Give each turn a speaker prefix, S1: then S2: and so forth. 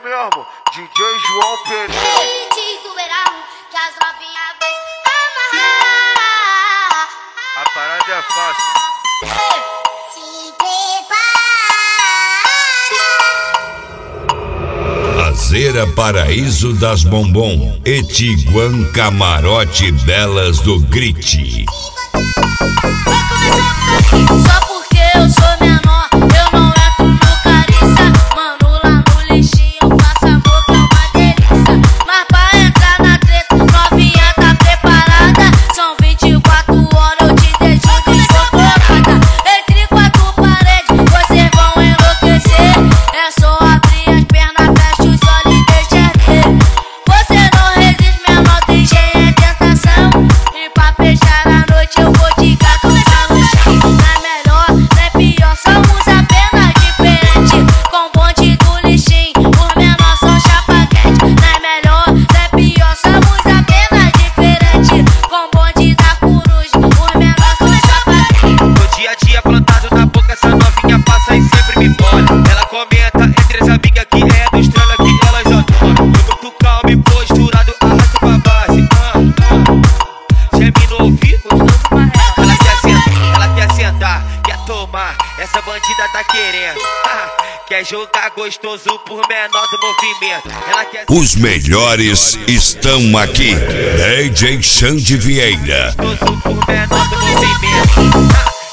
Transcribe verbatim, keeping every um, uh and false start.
S1: mesmo, D J João Pereira.
S2: Diz do verão que as novinhas vêm amarrar.
S1: A parada é fácil.
S2: Se prepara.
S3: Azeira Paraíso das Bombom, Etiguan Camarote Belas do Grit.
S2: Só porque eu sou menor, eu não entro no cariça. Mano, lá no lixinho eu faço amor que é uma delícia. Mas pra entrar na treta, novinha tá preparada. São vinte e quatro horas, eu te deixo descontrolada. Entre quatro paredes, vocês vão enlouquecer. É só abrir as pernas, fecha os olhos e deixa ver. Você não resiste, menor, tem jeito, é tentação. E pra fechar a noite eu vou te catucar no chão. Não é melhor, não é pior, somos apenas diferentes. Com bonde do lixinho, os menores são chapa quente. Não é melhor, não é pior, somos apenas diferentes. Com bonde da coruja, os menores são chapa quente.
S4: No dia a dia plantado na boca, essa novinha passa e sempre me molha. Ela comenta entre as amigas que é do estrela que elas adoram. Eu muito calmo e posturado, arrasto pra base. Ah, ah. Geme no ouvido, ela quer sentar, ela quer sentar, quer tomar. Essa bandida tá querendo, ah, quer jogar gostoso por menor do movimento. Ela quer
S3: Os melhores estão aqui. D J Xande Vieira.
S4: gostoso por menor do movimento. Ah,